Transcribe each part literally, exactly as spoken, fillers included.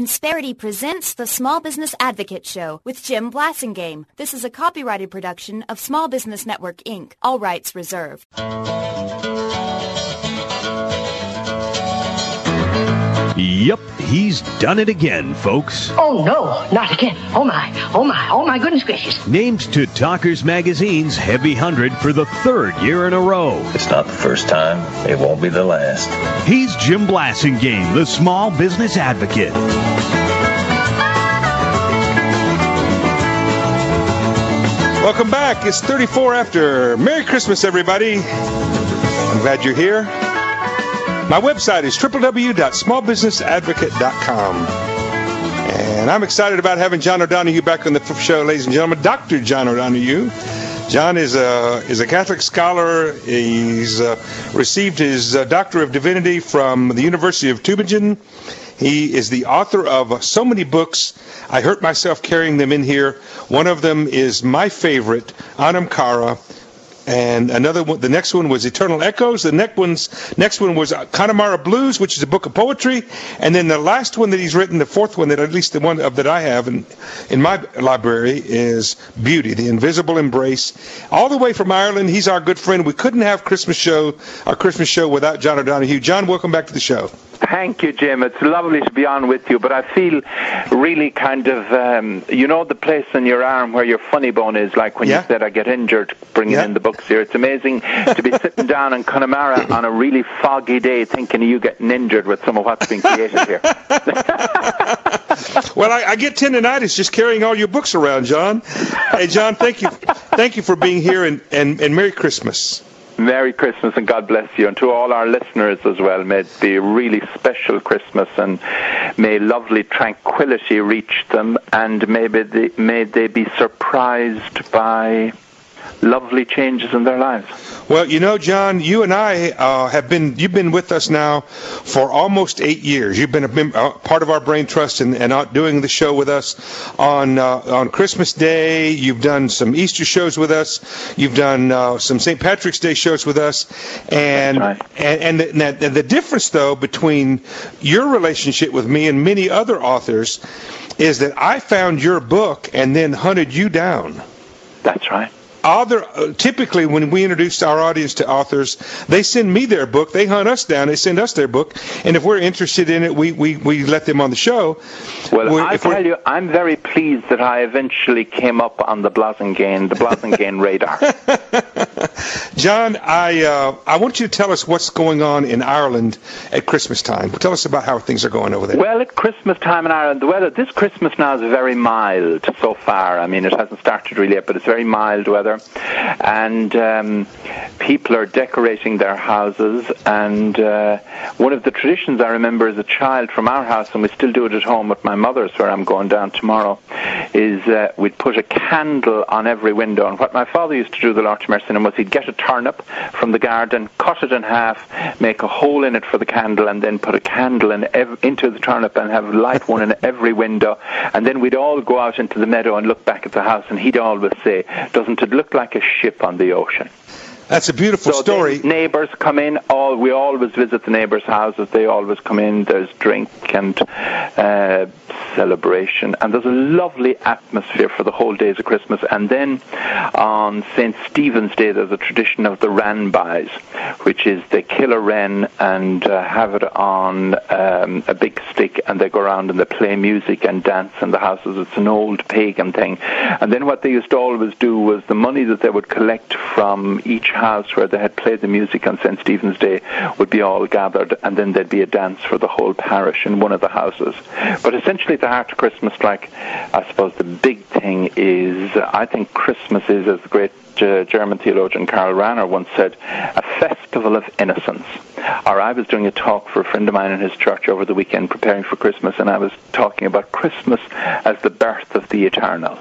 Insperity presents the Small Business Advocate Show with Jim Blasingame. This is a copyrighted production of Small Business Network, Incorporated. All rights reserved. Yep, he's done it again, folks. Oh, no, not again. Oh, my, oh, my, oh, my goodness gracious. Named to Talkers Magazine's Heavy one hundred for the third year in a row. It's not the first time. It won't be the last. He's Jim Blasingame, the Small Business Advocate. Welcome back. It's thirty-four after. Merry Christmas, everybody. I'm glad you're here. My website is w w w dot small business advocate dot com. And I'm excited about having John O'Donohue back on the show, ladies and gentlemen. Doctor John O'Donohue. John is a, is a Catholic scholar. He's uh, received his uh, Doctor of Divinity from the University of Tübingen. He is the author of so many books. I hurt myself carrying them in here. One of them is my favorite, Anam Cara. And another one, the next one was Eternal Echoes. The next one's next one was Connemara Blues, which is a book of poetry. And then the last one that he's written, the fourth one that at least the one of that I have in, in my library is Beauty, the Invisible Embrace. All the way from Ireland, he's our good friend. We couldn't have Christmas show, our Christmas show without John O'Donohue. John, welcome back to the show. Thank you, Jim. It's lovely to be on with you, but I feel really kind of, um, you know, the place in your arm where your funny bone is, like when yeah. you said I get injured bringing yeah. in the books here. It's amazing to be sitting down in Connemara on a really foggy day thinking of you getting injured with some of what's being created here. Well, I, I get tendinitis just carrying all your books around, John. Hey, John, thank you, thank you for being here, and, and, and Merry Christmas. Merry Christmas and God bless you, and to all our listeners as well. May it be a really special Christmas, and may lovely tranquility reach them, and maybe they, may they be surprised by lovely changes in their lives. Well, you know, John, you and I uh, have been, you've been with us now for almost eight years. You've been a mem- uh, part of our Brain Trust and, and out doing the show with us on uh, on Christmas Day. You've done some Easter shows with us. You've done uh, some Saint Patrick's Day shows with us. And, That's right. and, and, the, and the difference, though, between your relationship with me and many other authors is that I found your book and then hunted you down. That's right. Other, uh, typically, when we introduce our audience to authors, they send me their book. They hunt us down. They send us their book. And if we're interested in it, we, we, we let them on the show. Well, I tell you, I'm very pleased that I eventually came up on the Blasingame, the Blasingame radar. John, I uh, I want you to tell us what's going on in Ireland at Christmas time. Tell us about how things are going over there. Well, at Christmas time in Ireland, the weather, this Christmas now is very mild so far. I mean, it hasn't started really yet, but it's very mild weather. And um, people are decorating their houses. And uh, one of the traditions I remember as a child from our house, and we still do it at home at my mother's, where I'm going down tomorrow, is uh, we'd put a candle on every window. And what my father used to do, the Lord to mercy him, was he'd get a turnip from the garden, cut it in half, make a hole in it for the candle, and then put a candle in ev- into the turnip and have light one in every window. And then we'd all go out into the meadow and look back at the house, and he'd always say, "Doesn't it look like a ship on the ocean?" That's a beautiful so story. Neighbours come in. All we always visit the neighbours' houses. They always come in. There's drink and uh, celebration, and there's a lovely atmosphere for the whole days of Christmas. And then on Saint Stephen's Day, there's a tradition of the ranbais, which is they kill a wren and uh, have it on um, a big stick, and they go around and they play music and dance in the houses. It's an old pagan thing. And then what they used to always do was the money that they would collect from each house where they had played the music on Saint Stephen's Day would be all gathered, and then there'd be a dance for the whole parish in one of the houses. But essentially, the heart of Christmas, like, I suppose the big thing is, uh, I think Christmas is, as the great uh, German theologian Karl Rahner once said, a festival of innocence. Or I was doing a talk for a friend of mine in his church over the weekend preparing for Christmas, and I was talking about Christmas as the birth of the eternal.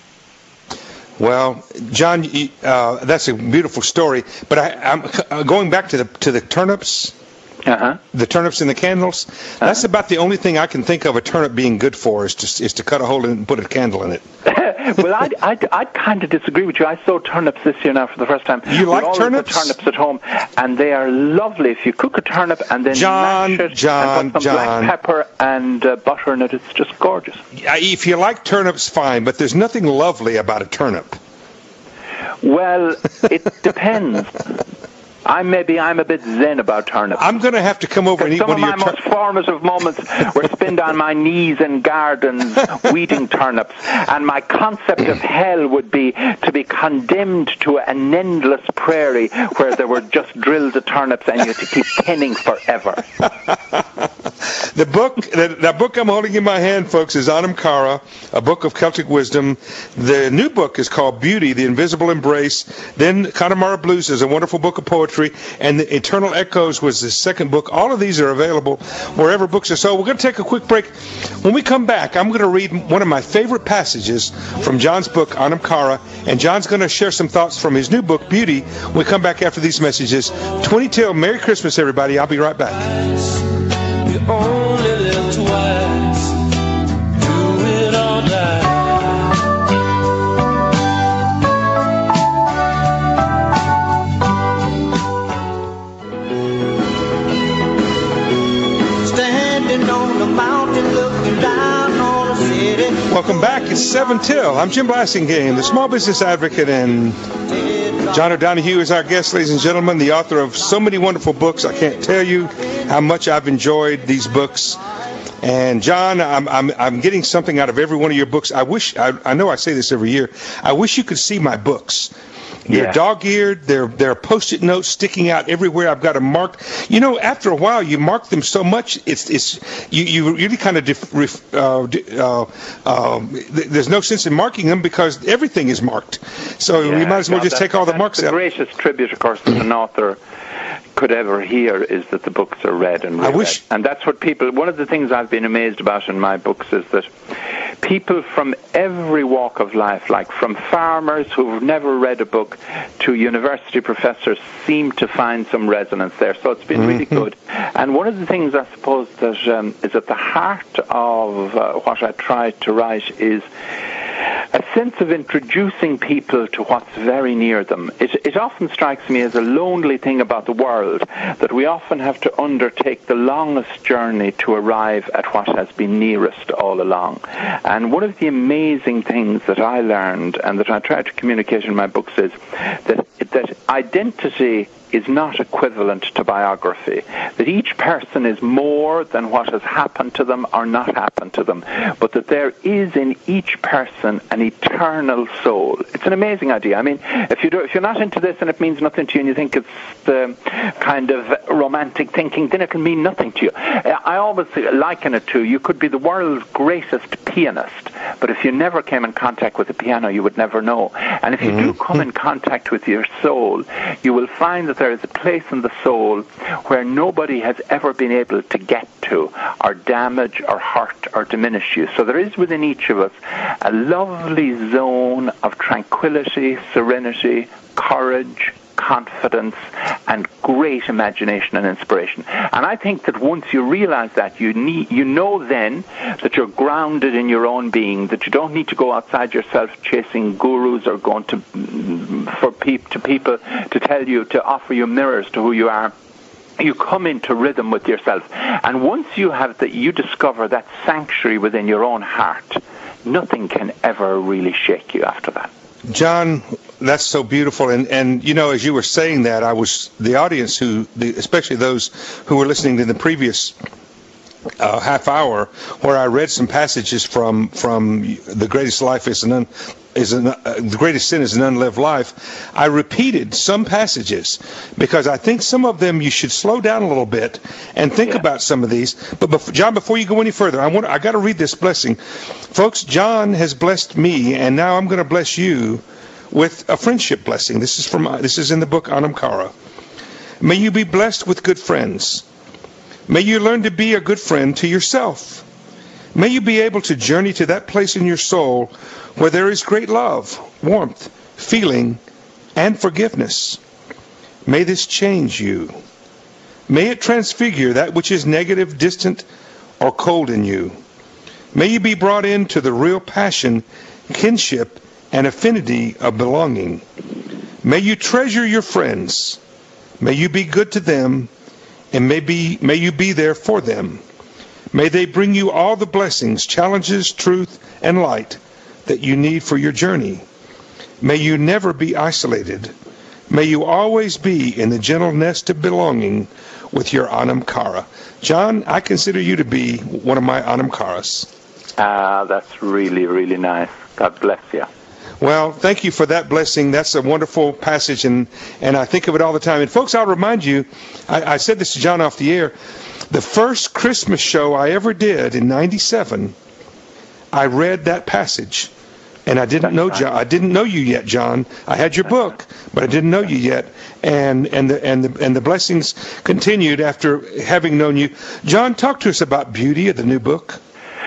Well, John, uh, that's a beautiful story. But I, I'm going back to the to the turnips. Uh-huh. The turnips and the candles. That's uh-huh. about the only thing I can think of a turnip being good for is to is to cut a hole in it and put a candle in it. well, I'd, I'd, I'd kind of disagree with you. I sowed turnips this year now for the first time. You like we turnips? turnips at home, and they are lovely. If you cook a turnip and then John, mash it John, and put some John. black pepper and uh, butter in it, it's just gorgeous. If you like turnips, fine, but there's nothing lovely about a turnip. Well, it depends. I maybe I'm a bit zen about turnips. I'm going to have to come over and eat Some one of of my your most formative moments were spent on my knees in gardens weeding turnips, and my concept of hell would be to be condemned to an endless prairie where there were just drills of turnips and you had to keep penning forever. The book, that, that book I'm holding in my hand, folks, is Anam Cara, a book of Celtic wisdom. The new book is called Beauty, The Invisible Embrace. Then Connemara Blues is a wonderful book of poetry, and The Eternal Echoes was the second book. All of these are available wherever books are sold. We're going to take a quick break. When we come back, I'm going to read one of my favorite passages from John's book, Anam Cara, and John's going to share some thoughts from his new book, Beauty, when we come back after these messages. twenty till, Merry Christmas, everybody. I'll be right back. Only live twice, do it all night. Standing on the mountain, looking down on the city. Welcome back. It's seven till. I'm Jim Blasingame, the small business advocate, and John O'Donohue is our guest, ladies and gentlemen, the author of so many wonderful books. I can't tell you how much I've enjoyed these books. And John, I'm I'm I'm getting something out of every one of your books. I wish I I know I say this every year. I wish you could see my books. They're Yeah. dog-eared. They're they're post-it notes sticking out everywhere. I've got them marked. You know, after a while, you mark them so much, it's it's you you really kind of dif, ref, uh, uh, uh, there's no sense in marking them because everything is marked. So Yeah, you might as well God, just that- take all the that's marks the out. greatest tribute, of course, that an author could ever hear is that the books are read and reread. I wish- And that's what people, one of the things I've been amazed about in my books is that people from every walk of life, like from farmers who've never read a book to university professors, seem to find some resonance there. So it's been really good. And one of the things I suppose that um, is at the heart of uh, what I try to write is a sense of introducing people to what's very near them. It, it often strikes me as a lonely thing about the world that we often have to undertake the longest journey to arrive at what has been nearest all along. And one of the amazing things that I learned and that I try to communicate in my books is that, that identity is not equivalent to biography, that each person is more than what has happened to them or not happened to them, but that there is in each person an eternal soul. It's an amazing idea. I mean, if, you do, if you're not into this and it means nothing to you and you think it's the kind of romantic thinking, then it can mean nothing to you. I always liken it to, you could be the world's greatest pianist, but if you never came in contact with the piano, you would never know. And if you do come in contact with your soul, you will find that there is a place in the soul where nobody has ever been able to get to or damage or hurt or diminish you. So there is within each of us a lovely zone of tranquility, serenity, courage, confidence, and great imagination and inspiration. And I think that once you realize that, you need, you know then that you're grounded in your own being, that you don't need to go outside yourself chasing gurus or going to for peop, to people to tell you, to offer you mirrors to who you are. You come into rhythm with yourself. And once you have that, you discover that sanctuary within your own heart, nothing can ever really shake you after that. John, that's so beautiful. And, and you know, as you were saying that, I was, the audience who, the, especially those who were listening to the previous uh, half hour, where I read some passages from, from The Greatest Life is an, un, is an, uh, The Greatest Sin is an Unlived Life, I repeated some passages because I think some of them you should slow down a little bit and think Yeah. about some of these. But, before, John, before you go any further, I want, I got to read this blessing. Folks, John has blessed me, and now I'm going to bless you with a friendship blessing. This is from this is in the book Anam Cara. May you be blessed with good friends. May you learn to be a good friend to yourself. May you be able to journey to that place in your soul where there is great love, warmth, feeling, and forgiveness. May this change you. May it transfigure that which is negative, distant, or cold in you. May you be brought into the real passion kinship, and affinity of belonging. May you treasure your friends. May you be good to them, and may, be, may you be there for them. May they bring you all the blessings, challenges, truth, and light that you need for your journey. May you never be isolated. May you always be in the gentle nest of belonging with your Anam Cara. John, I consider you to be one of my Anam Caras. Ah, that's really, really nice. God bless you. Well, thank you for that blessing. That's a wonderful passage, and, and I think of it all the time. And folks, I'll remind you, I, I said this to John off the air, the first Christmas show I ever did in ninety-seven, I read that passage. And I didn't know John. I didn't know you yet, John. I had your book, but I didn't know you yet. And and the and the and the blessings continued after having known you. John, talk to us about beauty of the new book.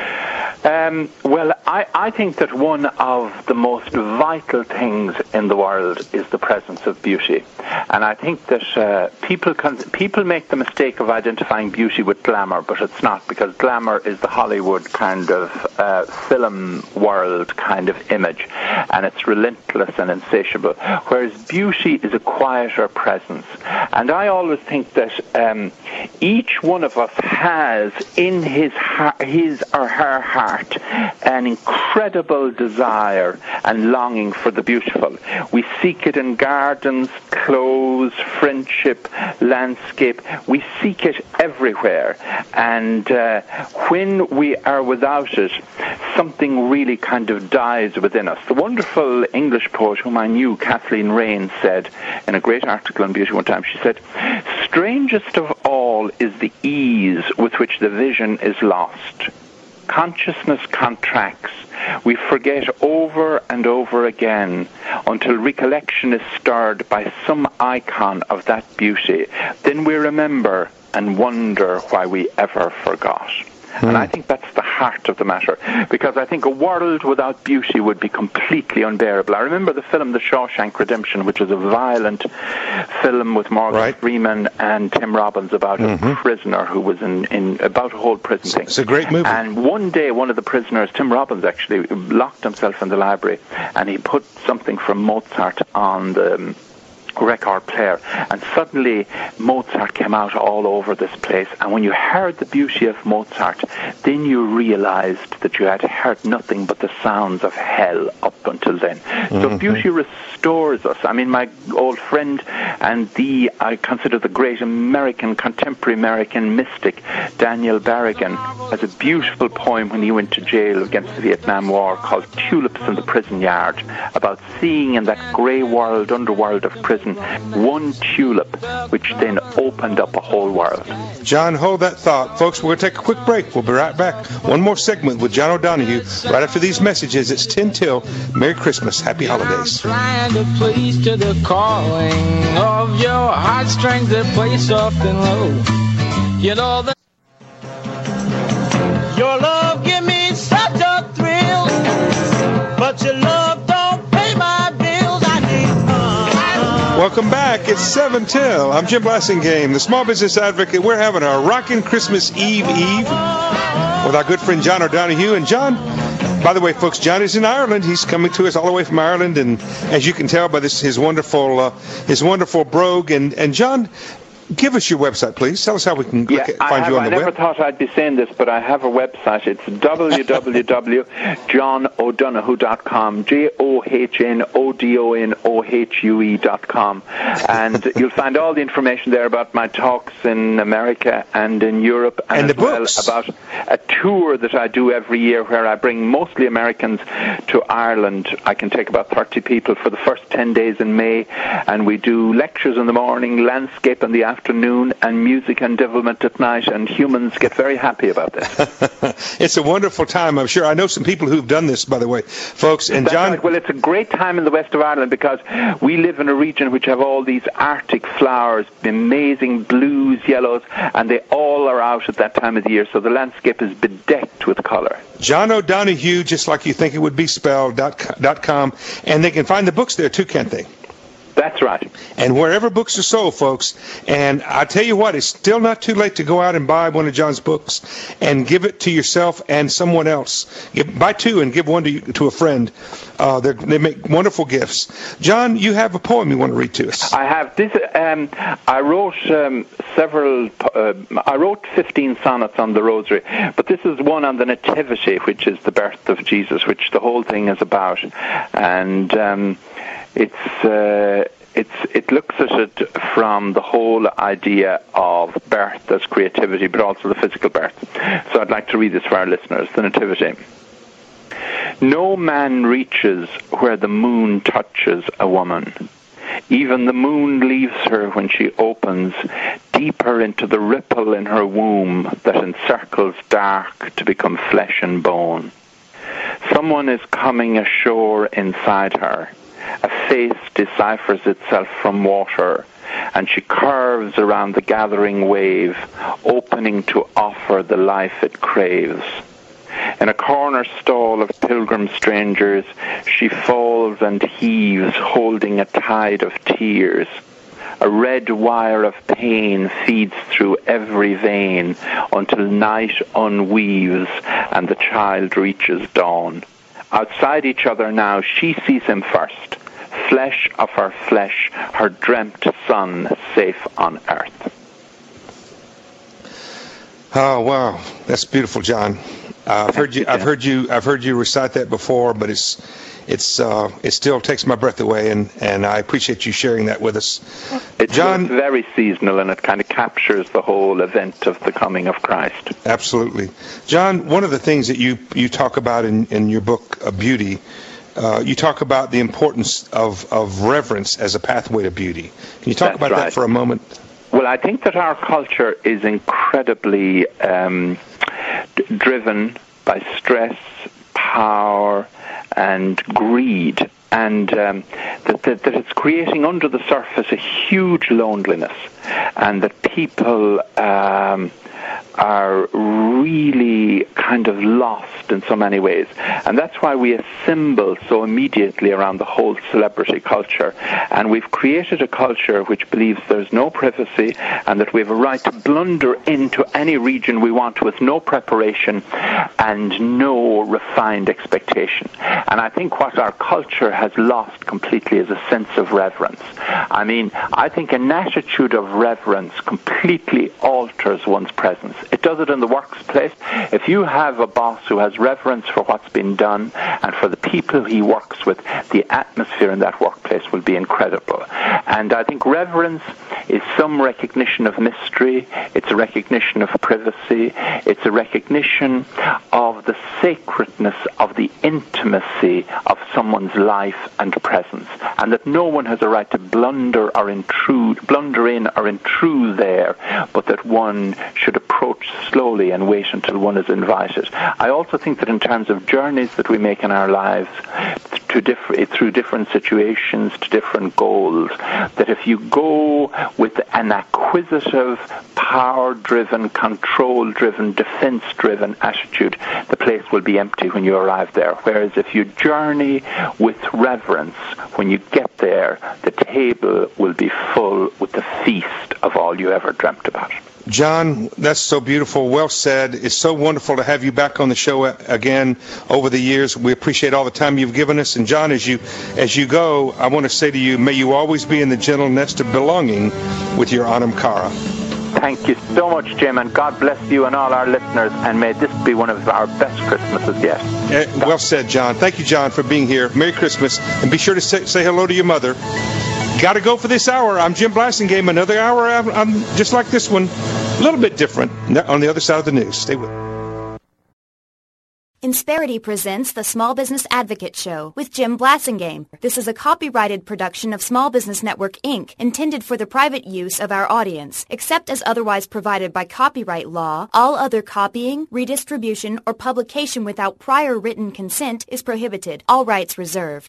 Um, well, I, I think that one of the most vital things in the world is the presence of beauty. And I think that uh, people can, people make the mistake of identifying beauty with glamour, but it's not, because glamour is the Hollywood kind of uh, film world kind of image, and it's relentless and insatiable, whereas beauty is a quieter presence. And I always think that um, each one of us has in his, ha- his or her heart an incredible desire and longing for the beautiful. We seek it in gardens, clothes, friendship, landscape. We seek it everywhere. And uh, when we are without it, something really kind of dies within us. The wonderful English poet whom I knew, Kathleen Raine, said in a great article on beauty one time, she said, "Strangest of all is the ease with which the vision is lost. Consciousness contracts. We forget over and over again until recollection is stirred by some icon of that beauty. Then we remember and wonder why we ever forgot." Hmm. And I think that's the heart of the matter, because I think a world without beauty would be completely unbearable. I remember the film The Shawshank Redemption, which was a violent film with Morgan right. Freeman and Tim Robbins about mm-hmm. a prisoner who was in, in about a whole prison thing. It's a great movie. And one day, one of the prisoners, Tim Robbins actually, locked himself in the library, and he put something from Mozart on the Um, record player, and suddenly Mozart came out all over this place, and when you heard the beauty of Mozart, then you realized that you had heard nothing but the sounds of hell up until then. Mm-hmm. So beauty restores us. I mean, my old friend and the, I consider the great American, contemporary American mystic, Daniel Berrigan, has a beautiful poem when he went to jail against the Vietnam War called Tulips in the Prison Yard, about seeing in that grey world, underworld of prison, one tulip, which then opened up a whole world. John, hold that thought. Folks, we're going to take a quick break. We'll be right back. One more segment with John O'Donohue right after these messages. It's ten till. Merry Christmas. Happy holidays. I'm trying to please to the calling of your heartstrings that play soft and low. You know that your love give me such a thrill, but your love don't pay my bills. I need fun. Welcome back. It's seven till. I'm Jim Blassingame, the Small Business Advocate. We're having a rocking Christmas Eve Eve with our good friend John O'Donohue. And John, by the way, folks, John is in Ireland. He's coming to us all the way from Ireland, and as you can tell by this, his wonderful, uh, his wonderful brogue. And and John, give us your website, please. Tell us how we can yeah, find I have, you on I the web. I never thought I'd be saying this, but I have a website. It's w w w dot john o'donohue dot com, J O H N O D O N O H U E dot com. And you'll find all the information there about my talks in America and in Europe, and, and the as well books. about a tour that I do every year where I bring mostly Americans to Ireland. I can take about thirty people for the first ten days in May, and we do lectures in the morning, landscape in the afternoon, and music and devilment at night, and humans get very happy about this. It's a wonderful time, I'm sure. I know some people who've done this, by the way, folks. And That's John, right. Well, it's a great time in the west of Ireland because we live in a region which have all these Arctic flowers, amazing blues, yellows, and they all are out at that time of the year, so the landscape is bedecked with colour. John O'Donohue, just like you think it would be spelled, dot com, and they can find the books there too, can't they? That's right. And wherever books are sold, folks, and I tell you what, it's still not too late to go out and buy one of John's books and give it to yourself and someone else. Give, buy two and give one to, to a friend. Uh, they make wonderful gifts. John, you have a poem you want to read to us. I have this. Um, I wrote um, several. Uh, I wrote fifteen sonnets on the Rosary, but this is one on the Nativity, which is the birth of Jesus, which the whole thing is about, and um, it's. Uh, It's, it looks at it from the whole idea of birth as creativity, but also the physical birth. So I'd like to read this for our listeners, the Nativity. No man reaches where the moon touches a woman. Even the moon leaves her when she opens deeper into the ripple in her womb that encircles dark to become flesh and bone. Someone is coming ashore inside her. A face deciphers itself from water, and she curves around the gathering wave, opening to offer the life it craves. In a corner stall of pilgrim strangers, she falls and heaves, holding a tide of tears. A red wire of pain feeds through every vein until night unweaves and the child reaches dawn. Outside each other now, she sees him first, flesh of her flesh, her dreamt son, safe on earth. Oh wow, that's beautiful, John. Uh, I've heard you. I've heard you. I've heard you recite that before, but it's, it's, uh, it still takes my breath away, and, and I appreciate you sharing that with us. It's John, very seasonal, and it kind of captures the whole event of the coming of Christ. Absolutely, John. One of the things that you you talk about in, in your book, uh, Beauty, uh, you talk about the importance of, of reverence as a pathway to beauty. Can you talk That's about right. that for a moment? Well, I think that our culture is incredibly um, d- driven by stress, power, and greed, and um, that, that, that it's creating under the surface a huge loneliness, and that people um, are really kind of lost in so many ways. And that's why we assemble so immediately around the whole celebrity culture. And we've created a culture which believes there's no privacy and that we have a right to blunder into any region we want with no preparation and no refined expectation. And I think what our culture has lost completely is a sense of reverence. I mean, I think an attitude of reverence completely alters one's presence. It does it in the workplace. If you have a boss who has reverence for what's been done and for the people he works with, the atmosphere in that workplace will be incredible. And I think reverence is some recognition of mystery. It's a recognition of privacy. It's a recognition of the sacredness of the intimacy of someone's life and presence, and that no one has a right to blunder or intrude, blunder in or intrude there, but that one should approach slowly and wait until one is invited. I also think that in terms of journeys that we make in our lives to diff- through different situations, to different goals, that if you go with an acquisitive, power-driven, control-driven, defense-driven attitude, the place will be empty when you arrive there. Whereas if you journey with reverence, when you get there, the table will be full with the feast of all you ever dreamt about. John, that's so beautiful. Well said. It's so wonderful to have you back on the show again over the years. We appreciate all the time you've given us. And John, as you as you go, I want to say to you, may you always be in the gentle nest of belonging with your Anam Cara. Thank you so much, Jim, and God bless you and all our listeners, and may this be one of our best Christmases yet. Uh, well said, John. Thank you, John, for being here. Merry Christmas, and be sure to say, say hello to your mother. Got to go for this hour. I'm Jim Blasingame. Another hour, I'm, I'm just like this one, a little bit different on the other side of the news. Stay with me. Insperity presents the Small Business Advocate Show with Jim Blasingame. This is a copyrighted production of Small Business Network, Incorporated, intended for the private use of our audience. Except as otherwise provided by copyright law, all other copying, redistribution, or publication without prior written consent is prohibited. All rights reserved.